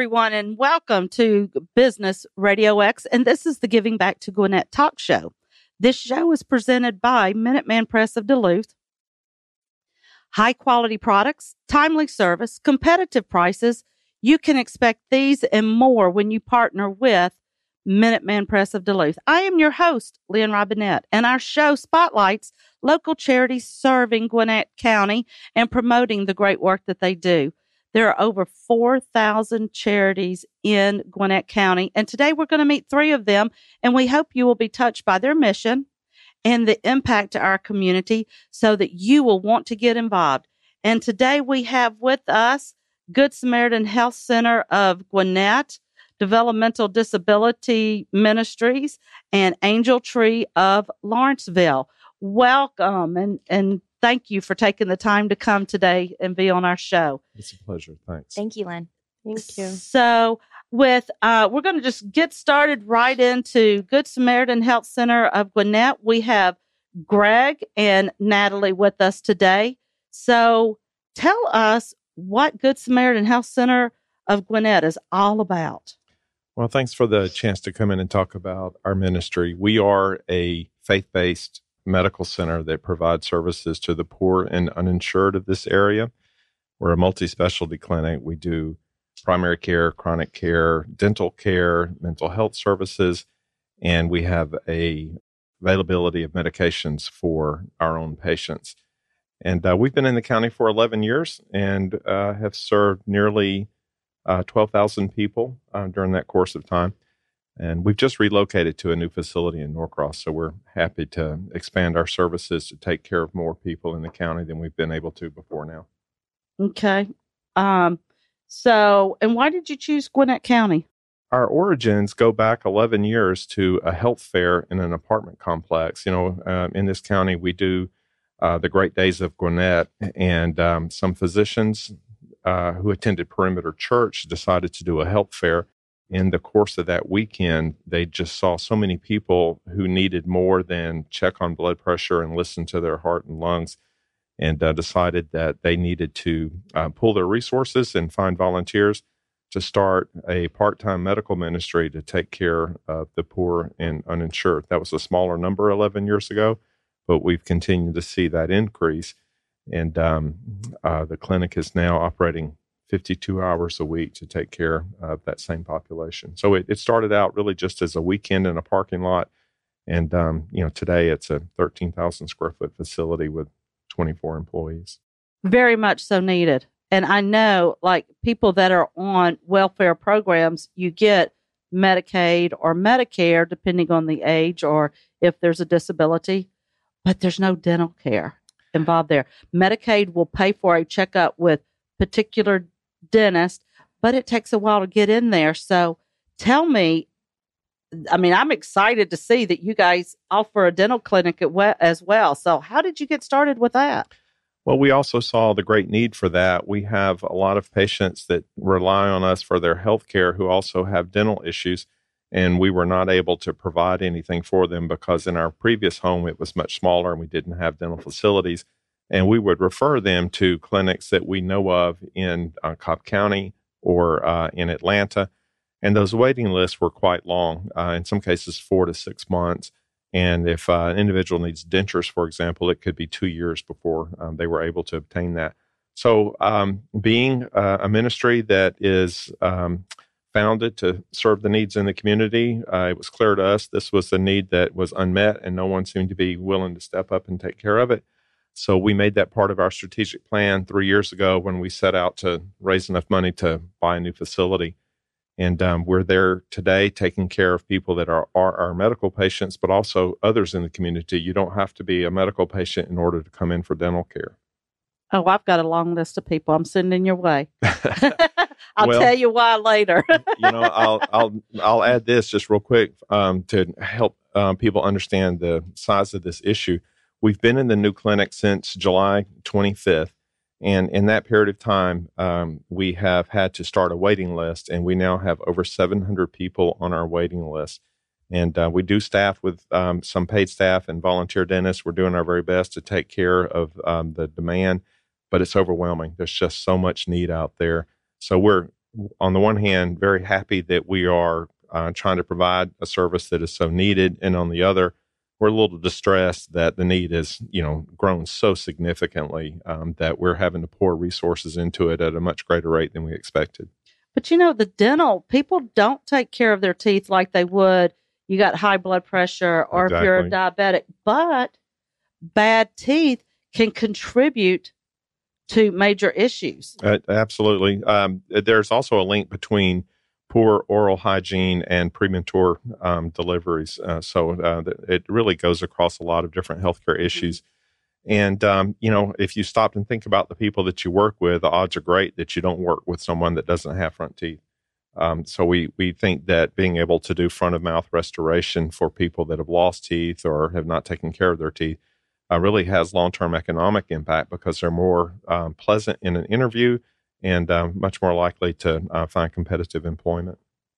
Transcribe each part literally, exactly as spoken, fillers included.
everyone, and welcome to Business Radio X. And this is the Giving Back to Gwinnett Talk Show. This show is presented by Minuteman Press of Duluth. High quality products, timely service, competitive prices. You can expect these and more when you partner with Minuteman Press of Duluth. I am your host, Lynn Robinette, and our show spotlights local charities serving Gwinnett County and promoting the great work that they do. There are over four thousand charities in Gwinnett County, and today we're going to meet three of them, and we hope you will be touched by their mission and the impact to our community so that you will want to get involved. And today we have with us Good Samaritan Health Center of Gwinnett, Developmental Disability Ministries, and Angel Tree of Lawrenceville. Welcome, and, and thank you for taking the time to come today and be on our show. It's a pleasure. Thanks. Thank you, Lynn. Thank you. So with, uh, we're going to just get started right into Good Samaritan Health Center of Gwinnett. We have Greg and Natalie with us today. So tell us what Good Samaritan Health Center of Gwinnett is all about. Well, thanks for the chance to come in and talk about our ministry. We are a faith-based medical center that provides services to the poor and uninsured of this area. We're a multi-specialty clinic. We do primary care, chronic care, dental care, mental health services, and we have a availability of medications for our own patients. And uh, we've been in the county for eleven years and uh, have served nearly uh, twelve thousand people uh, during that course of time. And we've just relocated to a new facility in Norcross, so we're happy to expand our services to take care of more people in the county than we've been able to before now. Okay. Um, so, and why did you choose Gwinnett County? Our origins go back eleven years to a health fair in an apartment complex. You know, uh, in this county, we do uh, the Great Days of Gwinnett, and um, some physicians uh, who attended Perimeter Church decided to do a health fair. In the course of that weekend, they just saw so many people who needed more than check on blood pressure and listen to their heart and lungs, and uh, decided that they needed to uh, pool their resources and find volunteers to start a part-time medical ministry to take care of the poor and uninsured. That was a smaller number eleven years ago, but we've continued to see that increase. And um, uh, the clinic is now operating fifty-two hours a week to take care of that same population. So it, it started out really just as a weekend in a parking lot. And, um, you know, today it's a thirteen thousand square foot facility with twenty-four employees. Very much so needed. And I know, like, people that are on welfare programs, you get Medicaid or Medicare, depending on the age or if there's a disability, but there's no dental care involved there. Medicaid will pay for a checkup with particular dentist, but it takes a while to get in there. So tell me, I mean, I'm excited to see that you guys offer a dental clinic as well. So how did you get started with that? Well, we also saw the great need for that. We have a lot of patients that rely on us for their health care who also have dental issues, and we were not able to provide anything for them because in our previous home, it was much smaller and we didn't have dental facilities. And we would refer them to clinics that we know of in uh, Cobb County or uh, in Atlanta. And those waiting lists were quite long, uh, in some cases four to six months. And if uh, an individual needs dentures, for example, it could be two years before um, they were able to obtain that. So um, being uh, a ministry that is um, founded to serve the needs in the community, uh, it was clear to us this was a need that was unmet and no one seemed to be willing to step up and take care of it. So we made that part of our strategic plan three years ago when we set out to raise enough money to buy a new facility. And um, we're there today taking care of people that are, are our medical patients, but also others in the community. You don't have to be a medical patient in order to come in for dental care. Oh, I've got a long list of people I'm sending your way. I'll well, tell you why later. you know, I'll I'll I'll add this just real quick um, to help um, people understand the size of this issue. We've been in the new clinic since July twenty-fifth, and in that period of time, um, we have had to start a waiting list, and we now have over seven hundred people on our waiting list. And uh, we do staff with um, some paid staff and volunteer dentists. We're doing our very best to take care of um, the demand, but it's overwhelming. There's just so much need out there. So we're on the one hand, very happy that we are uh, trying to provide a service that is so needed. And on the other, we're a little distressed that the need has, you know, grown so significantly um, that we're having to pour resources into it at a much greater rate than we expected. But you know, the dental, people don't take care of their teeth like they would. You got high blood pressure or Exactly. if you're a diabetic, but bad teeth can contribute to major issues. Uh, absolutely. Um, there's also a link between poor oral hygiene and premature um, deliveries. Uh, so uh, it really goes across a lot of different healthcare issues. And, um, you know, if you stop and think about the people that you work with, the odds are great that you don't work with someone that doesn't have front teeth. Um, so we, we think that being able to do front of mouth restoration for people that have lost teeth or have not taken care of their teeth uh, really has long-term economic impact because they're more um, pleasant in an interview and um, much more likely to uh, find competitive employment.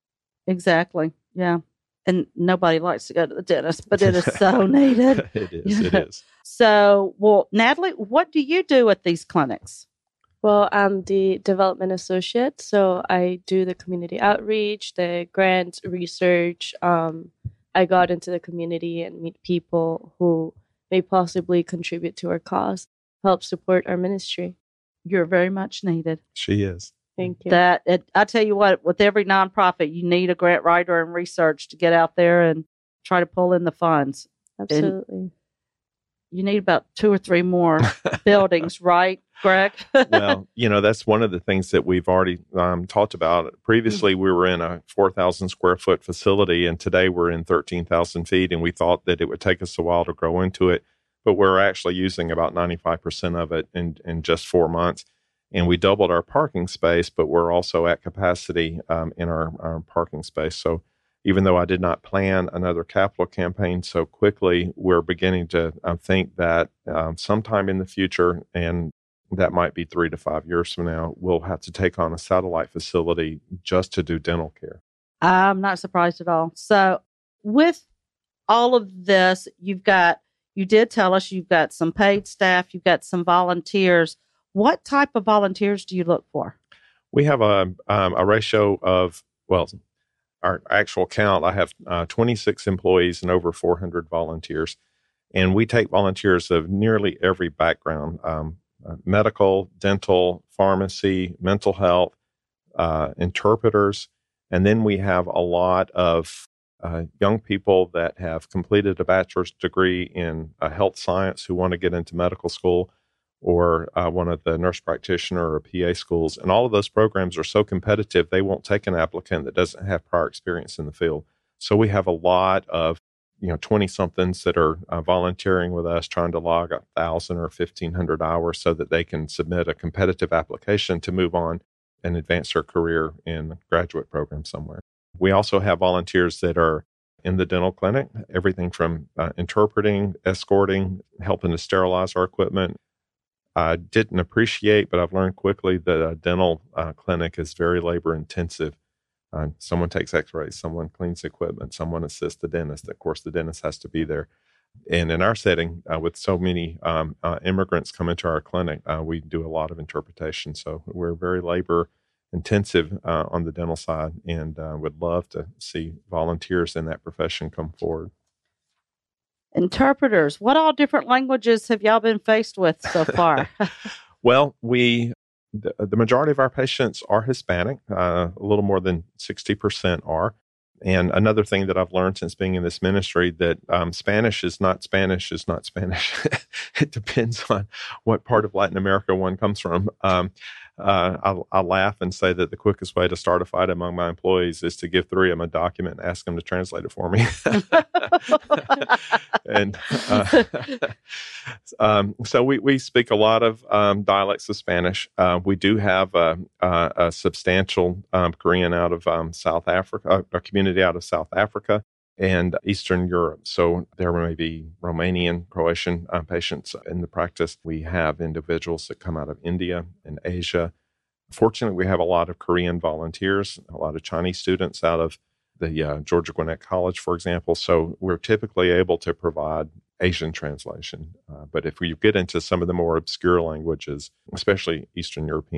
Exactly. Yeah. And nobody likes to go to the dentist, but it is so needed. It is. It is. So, well, Natalie, what do you do at these clinics? Well, I'm the development associate, so I do the community outreach, the grant research. Um, I go out into the community and meet people who may possibly contribute to our cause, help support our ministry. You're very much needed. She is. Thank you. That it, I tell you what, with every nonprofit, you need a grant writer and research to get out there and try to pull in the funds. Absolutely. And you need about two or three more buildings, right, Greg? Well, you know, that's one of the things that we've already um, talked about. Previously, we were in a four thousand square foot facility, and today we're in thirteen thousand feet, and we thought that it would take us a while to grow into it, but we're actually using about ninety-five percent of it in, in just four months. And we doubled our parking space, but we're also at capacity um, in our, our parking space. So even though I did not plan another capital campaign so quickly, we're beginning to uh, think that um, sometime in the future, and that might be three to five years from now, we'll have to take on a satellite facility just to do dental care. I'm not surprised at all. So with all of this, you've got, you did tell us you've got some paid staff, you've got some volunteers. What type of volunteers do you look for? We have a, um, a ratio of, well, our actual count, I have uh, twenty-six employees and over four hundred volunteers. And we take volunteers of nearly every background, um, uh, medical, dental, pharmacy, mental health, uh, interpreters. And then we have a lot of uh, young people that have completed a bachelor's degree in uh, health science who want to get into medical school, or uh, one of the nurse practitioner or P A schools. And all of those programs are so competitive, they won't take an applicant that doesn't have prior experience in the field. So we have a lot of, you know, twenty-somethings that are uh, volunteering with us, trying to log a thousand or fifteen hundred hours so that they can submit a competitive application to move on and advance their career in a graduate program somewhere. We also have volunteers that are in the dental clinic, everything from uh, interpreting, escorting, helping to sterilize our equipment. I didn't appreciate, but I've learned quickly that a dental uh, clinic is very labor intensive. Uh, someone takes x-rays, someone cleans equipment, someone assists the dentist. Of course, the dentist has to be there. And in our setting, uh, with so many um, uh, immigrants come into our clinic, uh, we do a lot of interpretation. So we're very labor intensive uh, on the dental side, and uh, would love to see volunteers in that profession come forward. Interpreters. What all different languages have y'all been faced with so far? Well, we the, the majority of our patients are Hispanic. Uh, a little more than sixty percent are. And another thing that I've learned since being in this ministry, that um, Spanish is not Spanish is not Spanish. It depends on what part of Latin America one comes from. Um, uh, I, I laugh and say that the quickest way to start a fight among my employees is to give three of them a document and ask them to translate it for me. and uh, um, so we, we speak a lot of um, dialects of Spanish. Uh, we do have a, a, a substantial um, Korean out of um, South Africa, a community out of South Africa and Eastern Europe. So there may be Romanian, Croatian uh, patients in the practice. We have individuals that come out of India and Asia. Fortunately, we have a lot of Korean volunteers, a lot of Chinese students out of the uh, Georgia Gwinnett College, for example. So we're typically able to provide Asian translation. Uh, but if we get into some of the more obscure languages, especially Eastern European,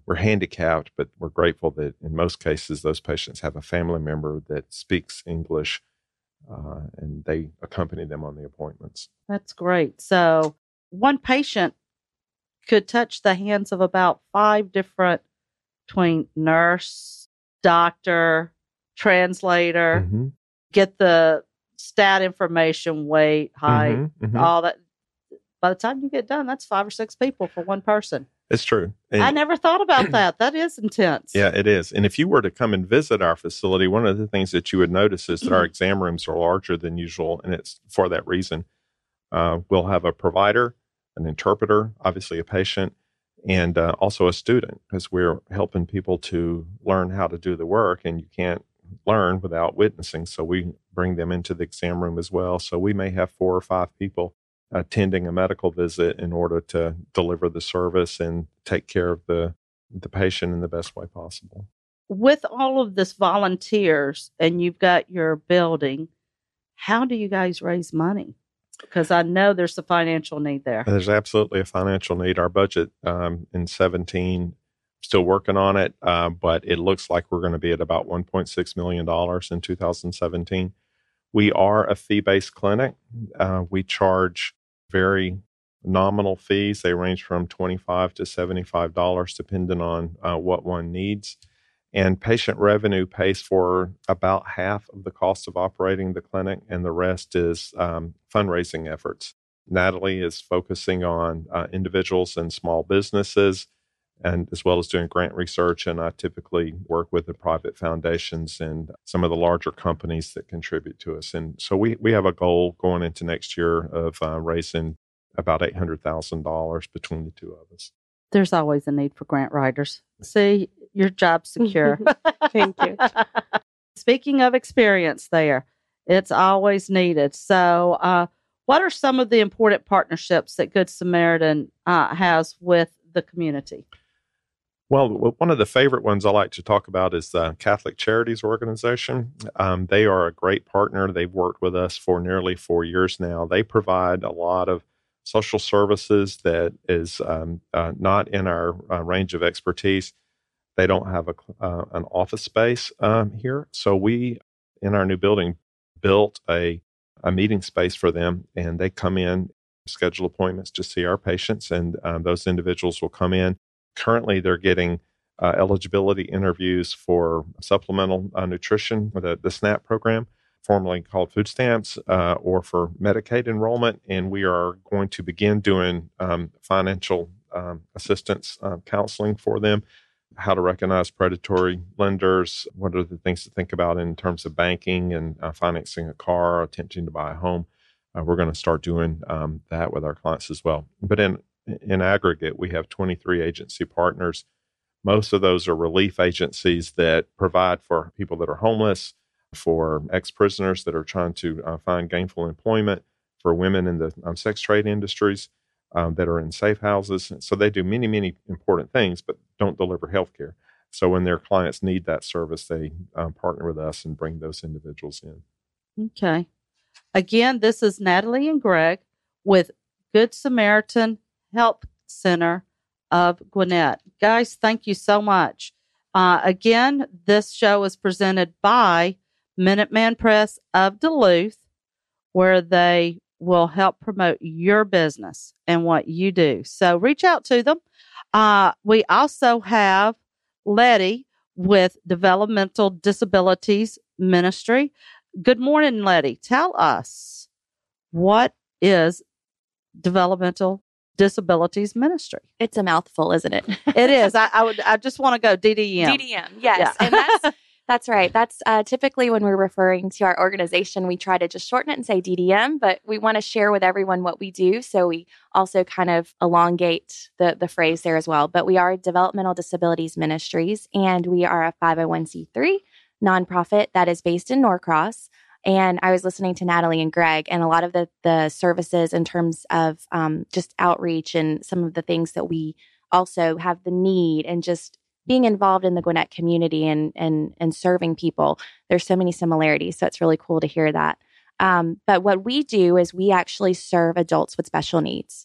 we're handicapped, but we're grateful that in most cases, those patients have a family member that speaks English, uh, and they accompany them on the appointments. That's great. So one patient could touch the hands of about five different, between nurse, doctor, translator, Mm-hmm. get the stat information, weight, height, Mm-hmm. Mm-hmm. all that. By the time you get done, that's five or six people for one person. It's true. And I never thought about that. That is intense. Yeah, it is. And if you were to come and visit our facility, one of the things that you would notice is that our exam rooms are larger than usual, and it's for that reason. Uh, we'll have a provider, an interpreter, obviously a patient, and uh, also a student, because we're helping people to learn how to do the work, and you can't learn without witnessing. So we bring them into the exam room as well. So we may have four or five people attending a medical visit in order to deliver the service and take care of the, the patient in the best way possible. With all of this volunteers and you've got your building, how do you guys raise money? Because I know there's a financial need there. There's absolutely a financial need. Our budget um, in seventeen, still working on it, uh, but it looks like we're going to be at about one point six million dollars in two thousand seventeen. We are a fee-based clinic. Uh, we charge very nominal fees. They range from twenty-five to seventy-five dollars, depending on uh, what one needs. And patient revenue pays for about half of the cost of operating the clinic, and the rest is um, fundraising efforts. Natalie is focusing on uh, individuals and small businesses, and as well as doing grant research. And I typically work with the private foundations and some of the larger companies that contribute to us. And so we, we have a goal going into next year of uh, raising about eight hundred thousand dollars between the two of us. There's always a need for grant writers. See, your job's secure. Thank you. Speaking of experience there, it's always needed. So uh, what are some of the important partnerships that Good Samaritan uh, has with the community? Well, one of the favorite ones I like to talk about is the Catholic Charities Organization. Um, they are a great partner. They've worked with us for nearly four years now. They provide a lot of social services that is um, uh, not in our uh, range of expertise. They don't have a, uh, an office space um, here. So we, in our new building, built a, a meeting space for them, and they come in, schedule appointments to see our patients, and um, those individuals will come in. Currently, they're getting uh, eligibility interviews for supplemental uh, nutrition, the, the SNAP program, formerly called food stamps, uh, or for Medicaid enrollment. And we are going to begin doing um, financial um, assistance uh, counseling for them, how to recognize predatory lenders, what are the things to think about in terms of banking and uh, financing a car, attempting to buy a home. Uh, we're going to start doing um, that with our clients as well. But in in aggregate, we have twenty-three agency partners. Most of those are relief agencies that provide for people that are homeless, for ex-prisoners that are trying to uh, find gainful employment, for women in the um, sex trade industries um, that are in safe houses. So they do many, many important things, but don't deliver health care. So when their clients need that service, they um, partner with us and bring those individuals in. Okay. Again, this is Natalie and Greg with Good Samaritan Health Center of Gwinnett. Guys, thank you so much. Uh, again, this show is presented by Minuteman Press of Duluth, where they will help promote your business and what you do. So reach out to them. Uh, we also have Letty with Developmental Disabilities Ministry. Good morning, Letty. Tell us, what is Developmental Disabilities Ministry? It's a mouthful, isn't it? It is. I, I would. I just want to go D D M. D D M, yes. Yeah. And that's that's right. That's uh, typically when we're referring to our organization, we try to just shorten it and say D D M, but we want to share with everyone what we do. So we also kind of elongate the, the phrase there as well. But we are Developmental Disabilities Ministries, and we are a five oh one c three nonprofit that is based in Norcross. And I was listening to Natalie and Greg, and a lot of the, the services in terms of um, just outreach and some of the things that we also have the need, and just being involved in the Gwinnett community and and and serving people. There's so many similarities. So it's really cool to hear that. Um, but what we do is we actually serve adults with special needs.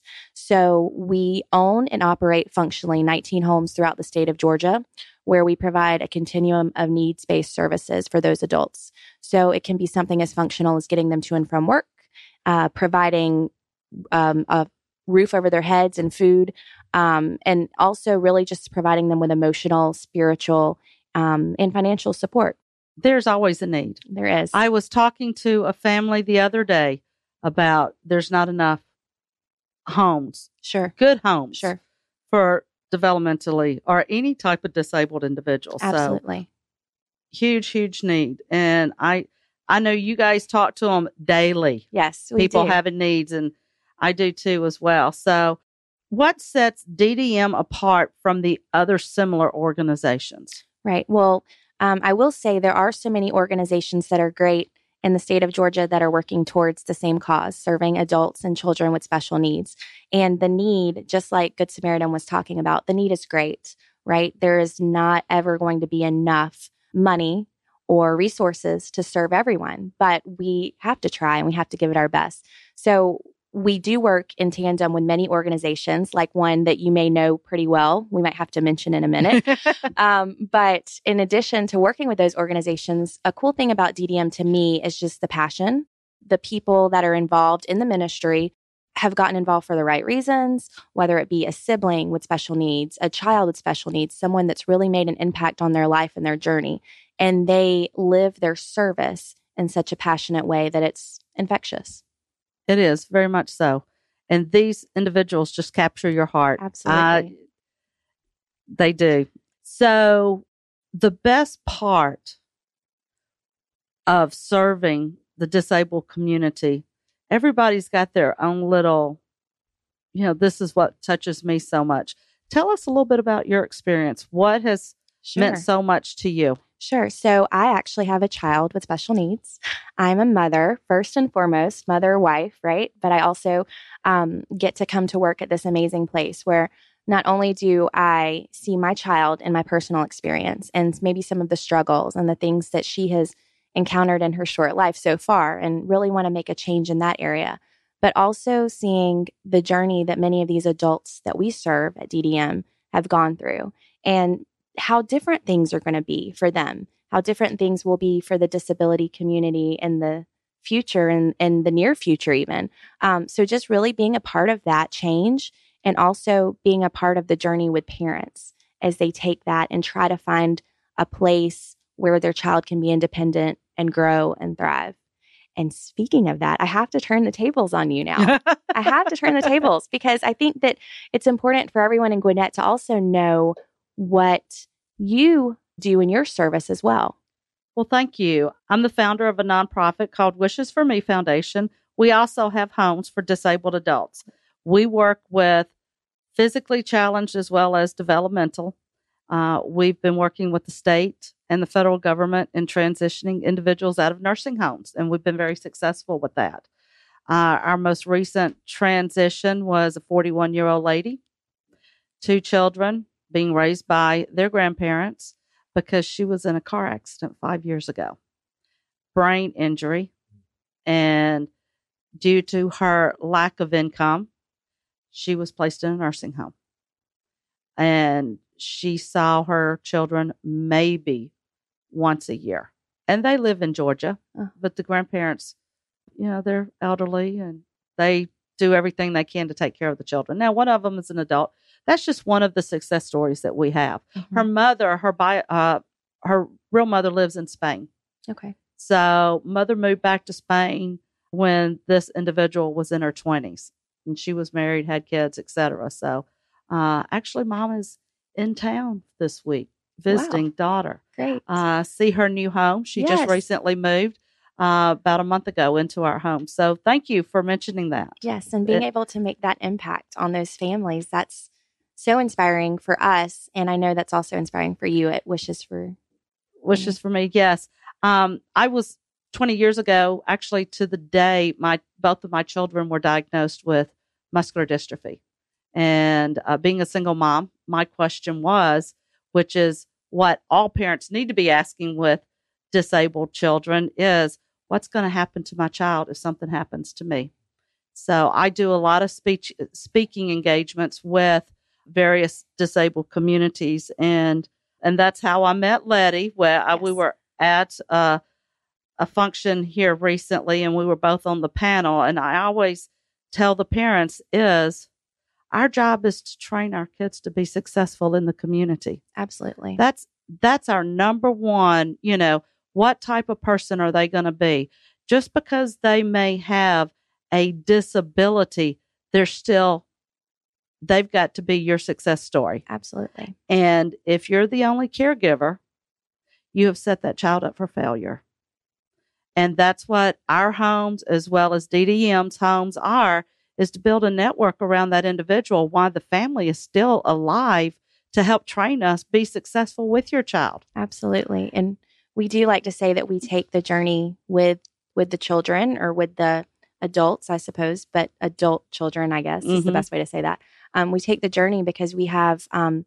So we own and operate functionally nineteen homes throughout the state of Georgia, where we provide a continuum of needs-based services for those adults. So it can be something as functional as getting them to and from work, uh, providing um, a roof over their heads and food, um, and also really just providing them with emotional, spiritual, um, and financial support. There's always a need. There is. I was talking to a family the other day about there's not enough homes, Sure. good homes, Sure. for developmentally or any type of disabled individual. Absolutely. So huge, huge need. And I, I know you guys talk to them daily. Yes, we People do. having needs, and I do too as well. So what sets D D M apart from the other similar organizations? Right. Well, um, I will say there are so many organizations that are great in the state of Georgia that are working towards the same cause, serving adults and children with special needs. And the need, just like Good Samaritan was talking about, the need is great, right? There is not ever going to be enough money or resources to serve everyone, but we have to try and we have to give it our best. So we do work in tandem with many organizations, like one that you may know pretty well. We might have to mention in a minute. um, but in addition to working with those organizations, a cool thing about D D M to me is just the passion. The people that are involved in the ministry have gotten involved for the right reasons, whether it be a sibling with special needs, a child with special needs, someone that's really made an impact on their life and their journey. And they live their service in such a passionate way that it's infectious. It is very much so. And these individuals just capture your heart. Absolutely. Uh, they do. So the best part of serving the disabled community, everybody's got their own little, you know, this is what touches me so much. Tell us a little bit about your experience. What has Sure. meant so much to you? Sure. So I actually have a child with special needs. I'm a mother, first and foremost, mother, wife, right? But I also um, get to come to work at this amazing place where not only do I see my child in my personal experience and maybe some of the struggles and the things that she has encountered in her short life so far and really want to make a change in that area, but also seeing the journey that many of these adults that we serve at D D M have gone through and how different things are going to be for them, how different things will be for the disability community in the future and in the near future even. Um, so just really being a part of that change and also being a part of the journey with parents as they take that and try to find a place where their child can be independent and grow and thrive. And speaking of that, I have to turn the tables on you now. I have to turn the tables because I think that it's important for everyone in Gwinnett to also know what you do in your service as well. Well, thank you. I'm the founder of a nonprofit called Wishes for Me Foundation. We also have homes for disabled adults. We work with physically challenged as well as developmental. Uh, we've been working with the state and the federal government in transitioning individuals out of nursing homes, and we've been very successful with that. Uh, our most recent transition was a forty-one-year-old lady, two children, being raised by their grandparents because she was in a car accident five years ago. Brain injury. And due to her lack of income, she was placed in a nursing home. And she saw her children maybe once a year. And they live in Georgia, but the grandparents, you know, they're elderly and they do everything they can to take care of the children. Now, one of them is an adult. That's just one of the success stories that we have. Mm-hmm. Her mother, her bio, uh, her real mother lives in Spain. Okay. So mother moved back to Spain when this individual was in her twenties. And she was married, had kids, et cetera. So uh, actually, mom is in town this week visiting wow. daughter. Great. Uh, see her new home. She yes. just recently moved uh, about a month ago into our home. So thank you for mentioning that. Yes. And being it, able to make that impact on those families, that's so inspiring for us. And I know that's also inspiring for you at Wishes for Wishes for Me. Yes. Um, I was twenty years ago, actually to the day, my both of my children were diagnosed with muscular dystrophy. And uh, being a single mom, my question was, which is what all parents need to be asking with disabled children, is what's going to happen to my child if something happens to me? So I do a lot of speech speaking engagements with various disabled communities, and and that's how I met Letty. Where I, Yes. we were at uh, a function here recently, and we were both on the panel. And I always tell the parents is our job is to train our kids to be successful in the community. Absolutely. That's that's our number one. You know, what type of person are they going to be? Just because they may have a disability, they're still, they've got to be your success story. Absolutely. And if you're the only caregiver, you have set that child up for failure. And that's what our homes, as well as D D M's homes, are, is to build a network around that individual while the family is still alive to help train us be successful with your child. Absolutely. And we do like to say that we take the journey with with the children, or with the adults, I suppose, but adult children, I guess, mm-hmm. is the best way to say that. Um, we take the journey because we have um,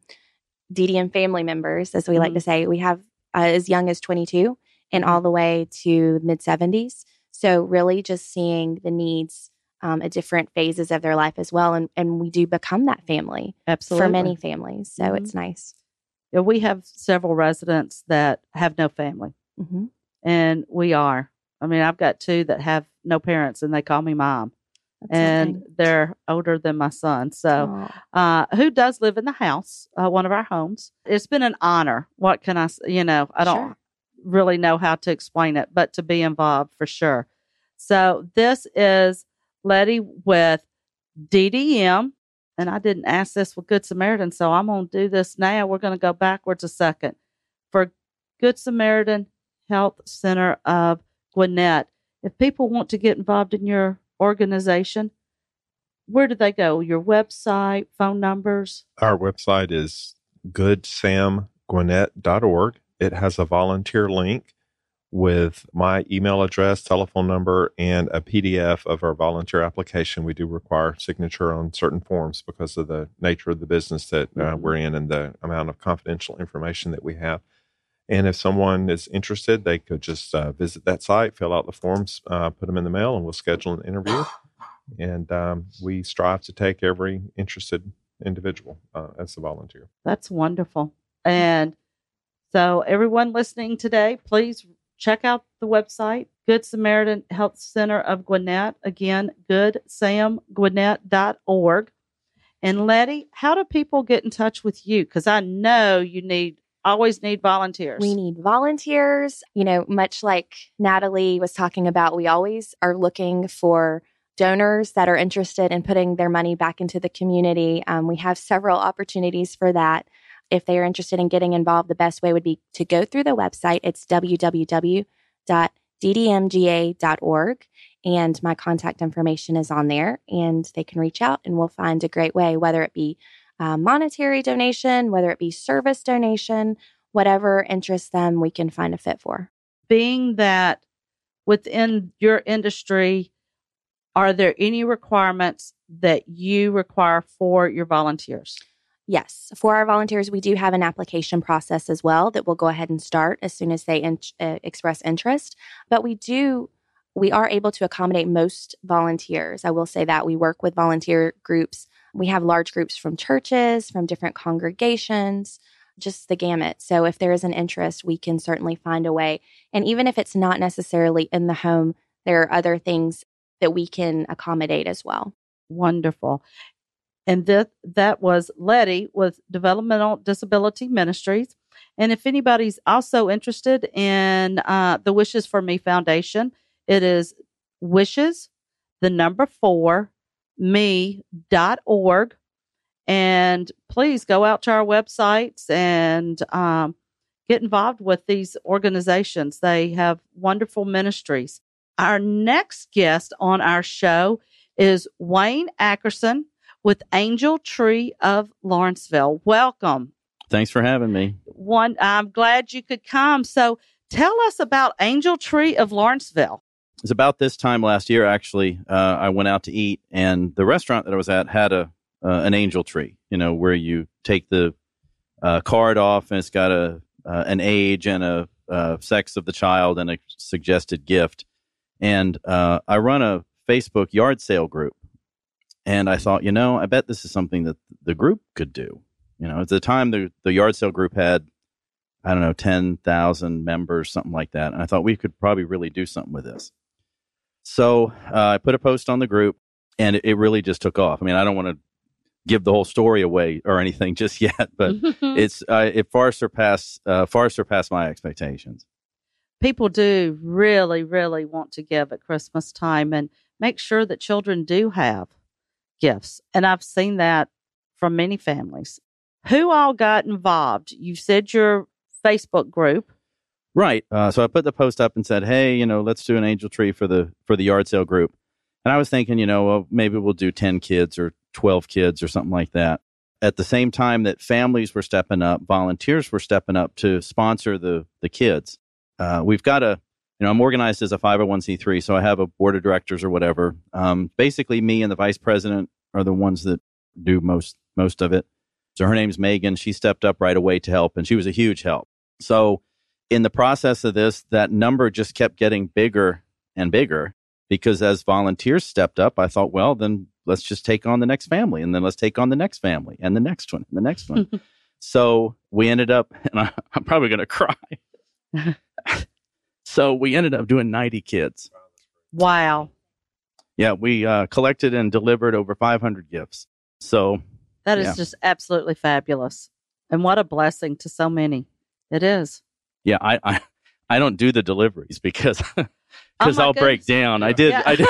D D M family members, as we mm-hmm. like to say. We have uh, as young as twenty-two and all the way to mid seventies. So really just seeing the needs um, at different phases of their life as well. And, and we do become that family. Absolutely. For many families. So mm-hmm. it's nice. Yeah, we have several residents that have no family. Mm-hmm. And we are. I mean, I've got two that have no parents, and they call me mom. That's and something. They're older than my son. So, uh, who does live in the house, uh, one of our homes. It's been an honor. What can I, you know, I don't sure. really know how to explain it, but to be involved for sure. So this is Letty with D D M. And I didn't ask this with Good Samaritan, so I'm going to do this now. We're going to go backwards a second. For Good Samaritan Health Center of Gwinnett, if people want to get involved in your organization, where do they go? Your website, phone numbers? Our website is good sam gwinnett dot org. It has a volunteer link with my email address, telephone number, and a P D F of our volunteer application. We do require signature on certain forms because of the nature of the business that uh, mm-hmm. we're in and the amount of confidential information that we have. And if someone is interested, they could just uh, visit that site, fill out the forms, uh, put them in the mail, and we'll schedule an interview. And um, we strive to take every interested individual uh, as a volunteer. That's wonderful. And so everyone listening today, please check out the website, Good Samaritan Health Center of Gwinnett. Again, good sam gwinnett dot org. And Letty, how do people get in touch with you? Because I know you need always need volunteers. We need volunteers. You know, much like Natalie was talking about, we always are looking for donors that are interested in putting their money back into the community. Um, we have several opportunities for that. If they are interested in getting involved, the best way would be to go through the website. It's w w w dot d d m g a dot org, and my contact information is on there, and they can reach out, and we'll find a great way, whether it be a monetary donation, whether it be service donation, whatever interests them, we can find a fit for. Being that within your industry, are there any requirements that you require for your volunteers? Yes. For our volunteers, we do have an application process as well that we'll go ahead and start as soon as they in, uh, express interest. But we do, we are able to accommodate most volunteers. I will say that we work with volunteer groups. We have large groups from churches, from different congregations, just the gamut. So if there is an interest, we can certainly find a way. And even if it's not necessarily in the home, there are other things that we can accommodate as well. Wonderful. And that that was Letty with Developmental Disability Ministries. And if anybody's also interested in uh, the Wishes for Me Foundation, it is wishes, the number four, me dot org. And please go out to our websites and um, get involved with these organizations. They have wonderful ministries. Our next guest on our show is Wayne Ackerson with Angel Tree of Lawrenceville. Welcome. Thanks for having me. One, I'm glad you could come. So tell us about Angel Tree of Lawrenceville. It was about this time last year, actually. Uh, I went out to eat, and the restaurant that I was at had a uh, an angel tree, you know, where you take the uh, card off, and it's got a uh, an age and a uh, sex of the child and a suggested gift. And uh, I run a Facebook yard sale group And I thought, you know, I bet this is something that the group could do. You know, at the time, the, the yard sale group had, I don't know, ten thousand members, something like that. And I thought we could probably really do something with this. So uh, I put a post on the group, and it, it really just took off. I mean, I don't want to give the whole story away or anything just yet, but it's uh, it far surpassed uh, far surpassed my expectations. People do really, really want to give at Christmas time and make sure that children do have gifts. And I've seen that from many families. Who all got involved? You said your Facebook group. Right. Uh, so I put the post up and said, hey, you know, let's do an angel tree for the for the yard sale group. And I was thinking, you know, well, maybe we'll do ten kids or twelve kids or something like that. At the same time that families were stepping up, volunteers were stepping up to sponsor the the kids. Uh, we've got a, you know, I'm organized as a five oh one c three, so I have a board of directors or whatever. Um, basically, me and the vice president are the ones that do most most of it. So her name's Megan. She stepped up right away to help, and she was a huge help. So in the process of this, that number just kept getting bigger and bigger because as volunteers stepped up, I thought, well, then let's just take on the next family, and then let's take on the next family, and the next one, and the next one. So we ended up, and I, I'm probably going to cry. So we ended up doing ninety kids. Wow. Yeah, we uh, collected and delivered over five hundred gifts. So that is yeah. just absolutely fabulous. And what a blessing to so many. It is. Yeah, I I, I don't do the deliveries because because oh I'll goodness. break down. I did Yeah. I did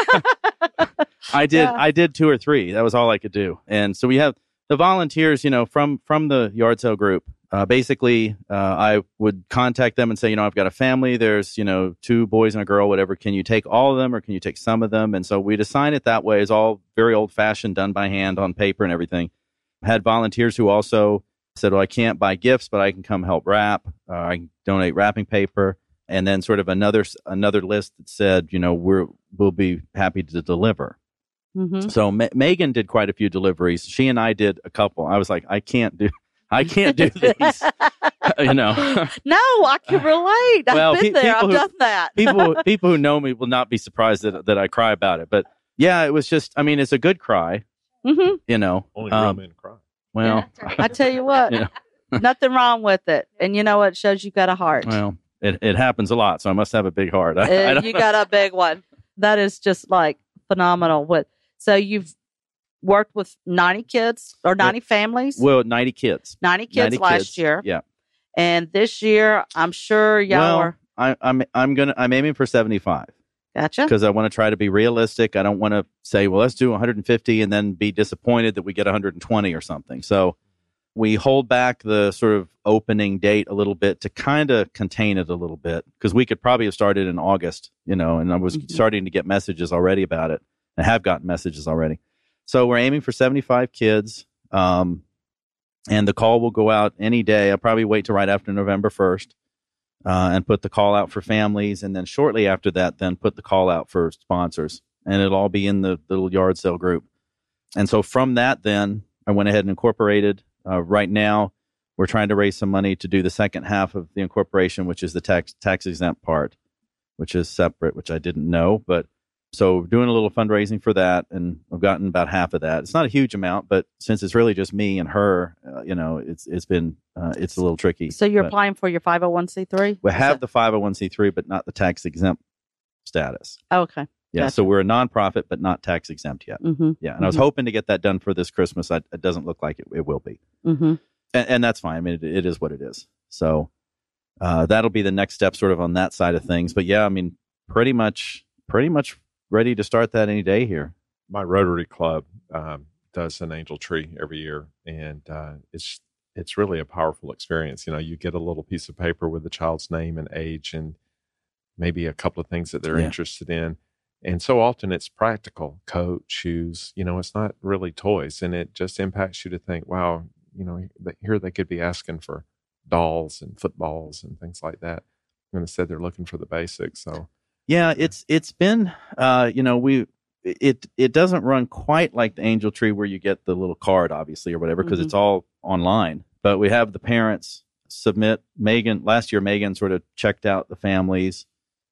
I did Yeah. I did two or three. That was all I could do. And so we have the volunteers, you know, from from the yard sale group. Uh, basically, uh, I would contact them and say, you know, I've got a family. There's, you know, two boys and a girl, whatever. Can you take all of them or can you take some of them? And so we'd assign it that way. It's all very old fashioned, done by hand on paper and everything. Had volunteers who also said, well, I can't buy gifts, but I can come help wrap. Uh, I can donate wrapping paper. And then sort of another another list that said, you know, we're, we'll be happy to deliver. Mm-hmm. So Ma- Megan did quite a few deliveries. She and I did a couple. I was like, I can't do I can't do these, you know. No, I can relate. I've Well, been pe- there. I've people who- done that. people people who know me will not be surprised that, that I cry about it. But yeah, it was just, I mean, it's a good cry, Mm-hmm. you know. Only real Um, men cry. well, I tell you what, Yeah. nothing wrong with it. And you know what? It shows you've got a heart. well, it, it happens a lot, so I must have a big heart. I, I Uh, don't you know. got a big one. That is just like phenomenal. What? So you've worked with ninety kids or ninety families? Well, ninety kids. ninety kids ninety last kids. year. Yeah. And this year, I'm sure y'all well, are. I, I'm I'm gonna I'm aiming for seventy-five. Gotcha. Because I want to try to be realistic. I don't want to say, well, let's do one hundred fifty and then be disappointed that we get one hundred twenty or something. So we hold back the sort of opening date a little bit to kind of contain it a little bit because we could probably have started in August, you know, and I was Mhm. starting to get messages already about it. I have gotten messages already. So we're aiming for seventy-five kids. Um, and the call will go out any day. I'll probably wait till right after November first. Uh, and put the call out for families. And then shortly after that, then put the call out for sponsors. And it'll all be in the little yard sale group. And so from that, then I went ahead and incorporated. Uh, right now, we're trying to raise some money to do the second half of the incorporation, which is the tax tax exempt part, which is separate, which I didn't know. But so doing a little fundraising for that. And I've gotten about half of that. It's not a huge amount, but since it's really just me and her, uh, you know, it's it's been uh, it's a little tricky. So you're But- applying for your five oh one c three? we have the five oh one c three, but not the tax exempt status. Oh, okay. Yeah, Gotcha. so we're a nonprofit, but not tax exempt yet. Mm-hmm. Yeah, and I was Mhm. hoping to get that done for this Christmas. I, it doesn't look like it, it will be, Mm-hmm. and, and that's fine. I mean, it, it is what it is. So uh, that'll be the next step, sort of on that side of things. But yeah, I mean, pretty much, pretty much ready to start that any day here. My Rotary Club um, does an angel tree every year, and uh, it's it's really a powerful experience. You know, you get a little piece of paper with the child's name and age, and maybe a couple of things that they're Yeah. interested in. And so often it's practical: coat, shoes. You know, it's not really toys, and it just impacts you to think, wow, you know, that here they could be asking for dolls and footballs and things like that, and instead they're looking for the basics. So. Yeah, it's it's been, uh, you know, we it it doesn't run quite like the angel tree where you get the little card, obviously, or whatever, because Mhm. it's all online. But we have the parents submit. Megan last year, Megan sort of checked out the families,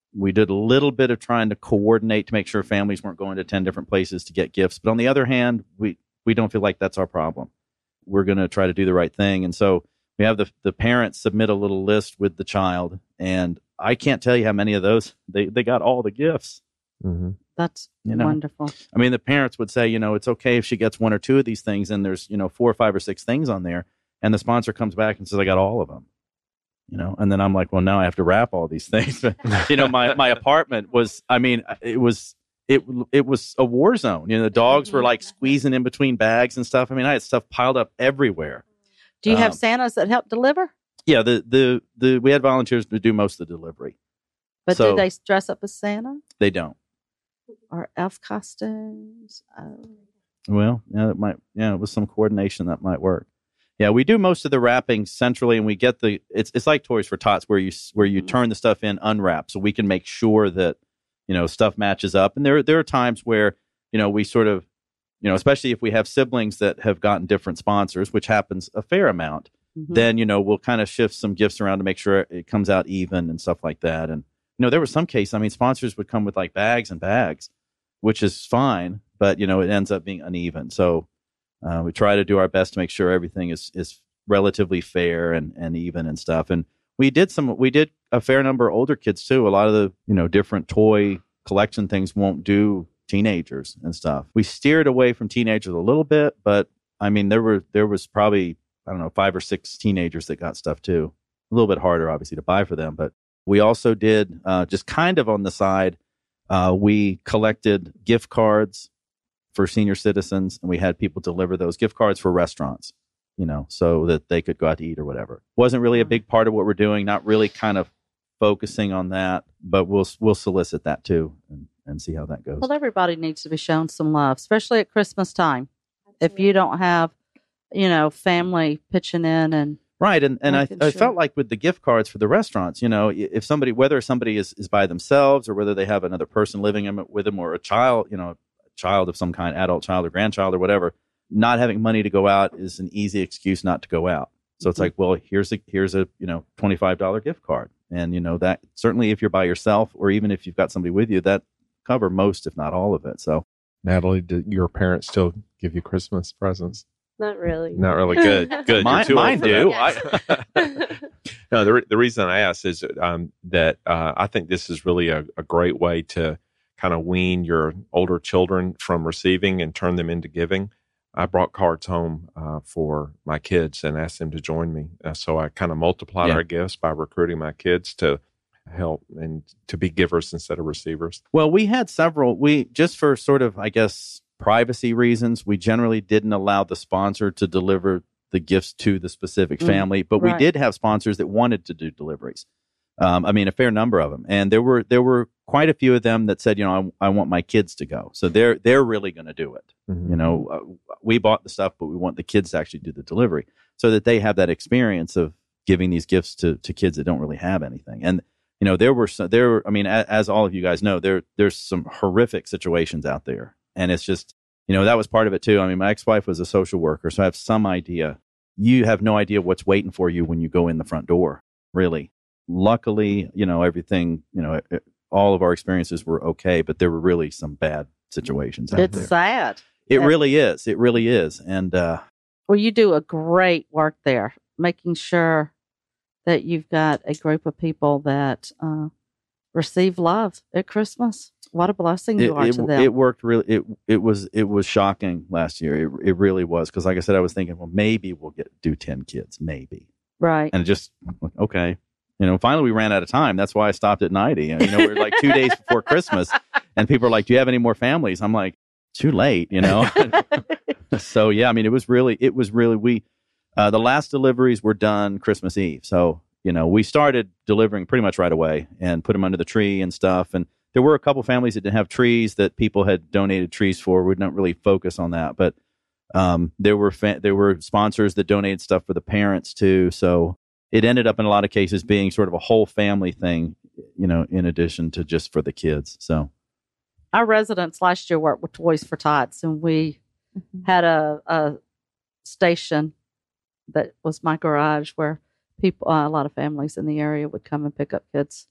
We did a little bit of trying to coordinate to make sure families weren't going to ten different places to get gifts. But on the other hand, we, we don't feel like that's our problem. We're going to try to do the right thing. And so we have the the parents submit a little list with the child. And I can't tell you how many of those, they, they got all the gifts. Mm-hmm. That's You know? wonderful. I mean, the parents would say, you know, it's okay if she gets one or two of these things and there's, you know, four or five or six things on there. And the sponsor comes back and says, I got all of them. You know, and then I'm like, well, now I have to wrap all these things. you know, my, my apartment was, I mean, it was, it, it was a war zone. You know, the dogs were like squeezing in between bags and stuff. I mean, I had stuff piled up everywhere. Do you have Um, Santas that help deliver? Yeah. The, the, the, we had volunteers to do most of the delivery. But So- do they dress up as Santa They don't. or elf costumes? Oh. Well, yeah, that might, yeah, with some coordination that might work. Yeah, we do most of the wrapping centrally, and we get the. It's it's like Toys for Tots, where you where you turn the stuff in unwrapped, so we can make sure that you know stuff matches up. And there there are times where you know we sort of, you know, especially if we have siblings that have gotten different sponsors, which happens a fair amount. Mhm. Then you know we'll kind of shift some gifts around to make sure it comes out even and stuff like that. And you know there was some case, I mean, sponsors would come with like bags and bags, which is fine, but you know it ends up being uneven. So. Uh, we try to do our best to make sure everything is, is relatively fair and, and even and stuff. And we did some, we did a fair number of older kids too. A lot of the, you know, different toy collection things won't do teenagers and stuff. We steered away from teenagers a little bit, but I mean, there were, there was probably, I don't know, five or six teenagers that got stuff too. A little bit harder, obviously, to buy for them. But we also did uh, just kind of on the side, uh, we collected gift cards for senior citizens, and we had people deliver those gift cards for restaurants, you know, so that they could go out to eat or whatever. Wasn't really a big part of what we're doing, not really kind of focusing on that, but we'll we'll solicit that too and, and see how that goes. Well, everybody needs to be shown some love, especially at Christmas time. If you don't have, you know, family pitching in and Right. And, and I, Making I sure. felt like with the gift cards for the restaurants, you know, if somebody, whether somebody is, is by themselves or whether they have another person living in- with them or a child, you know, a child of some kind, adult child or grandchild or whatever, not having money to go out is an easy excuse not to go out. So it's like, well, here's a, here's a, you know, twenty-five dollars gift card. And, you know, that certainly if you're by yourself or even if you've got somebody with you, that cover most, if not all of it. So Natalie, did your parents still give you Christmas presents? Not really. Not really. Good. Good. You're mine, too old mine for do. that. I, No, the, re- the reason I asked is um, that uh, I think this is really a, a great way to kind of wean your older children from receiving and turn them into giving. I brought cards home uh, for my kids and asked them to join me. Uh, so I kind of multiplied Yeah. our gifts by recruiting my kids to help and to be givers instead of receivers. Well, we had several. We just for sort of, I guess, privacy reasons, we generally didn't allow the sponsor to deliver the gifts to the specific Mm, family, but we right. did have sponsors that wanted to do deliveries. Um, I mean, a fair number of them, and there were there were quite a few of them that said, you know, I, I want my kids to go, so they're they're really going to do it. Mhm. You know, uh, we bought the stuff, but we want the kids to actually do the delivery so that they have that experience of giving these gifts to to kids that don't really have anything. And you know, there were some, there were, I mean, as, as all of you guys know, there there's some horrific situations out there, and it's just, you know, that was part of it too. I mean, my ex-wife was a social worker, so I have some idea. You have no idea what's waiting for you when you go in the front door, really. Luckily, you know, everything, you know, it, all of our experiences were okay, but there were really some bad situations out it's there. sad. It Yeah. really is. It really is. And uh, Well, you do a great work there, making sure that you've got a group of people that uh, receive love at Christmas. What a blessing it, you are it, to them. it worked really. It it was it was shocking last year. It it really was, because like I said, I was thinking, well, maybe we'll get do ten kids, maybe, right. and just okay. You know, finally we ran out of time. That's why I stopped at ninety. You know, we we're like two days before Christmas, and people are like, "Do you have any more families?" I'm like, "Too late," you know. So yeah, I mean, it was really, it was really we. Uh, the last deliveries were done Christmas Eve, so you know we started delivering pretty much right away and put them under the tree and stuff. And there were a couple families that didn't have trees that people had donated trees for. We didn't really focus on that, but um, there were fa- there were sponsors that donated stuff for the parents too. So it ended up in a lot of cases being sort of a whole family thing, you know, in addition to just for the kids. So Our residents last year worked with Toys for Tots, and we Mhm. had a, a station that was my garage where people, uh, a lot of families in the area would come and pick up kids.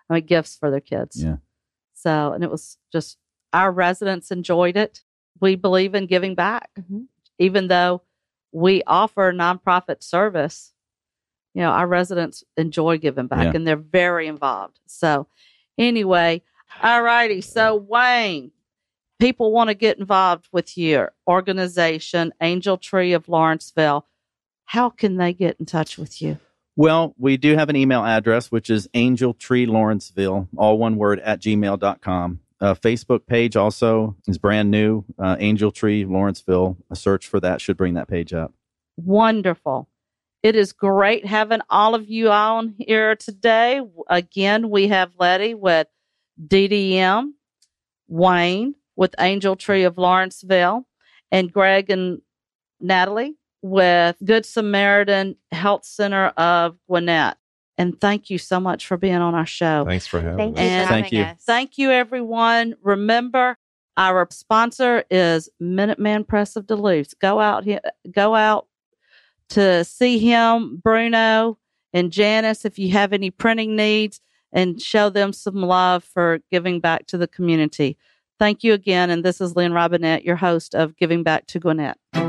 I mean, gifts for their kids. Yeah. So, and it was just, our residents enjoyed it. We believe in giving back, Mm-hmm. even though we offer nonprofit service. You know, our residents enjoy giving back, Yeah. and they're very involved. So, anyway, all righty. So, Wayne, people want to get involved with your organization, Angel Tree of Lawrenceville. How can they get in touch with you? Well, we do have an email address, which is Angel Tree Lawrenceville, all one word, at gmail dot com. Uh, Facebook page also is brand new, uh, Angel Tree Lawrenceville. A search for that should bring that page up. Wonderful. It is great having all of you on here today. Again, we have Letty with D D M, Wayne with Angel Tree of Lawrenceville, and Greg and Natalie with Good Samaritan Health Center of Gwinnett. And thank you so much for being on our show. Thanks for having Thank us. you And for having thank you. us. Thank you, everyone. Remember, our sponsor is Minuteman Press of Duluth. Go out here, go out to see him, Bruno, and Janice if you have any printing needs, and show them some love for giving back to the community. Thank you again. And this is Lynn Robinette, your host of Giving Back to Gwinnett.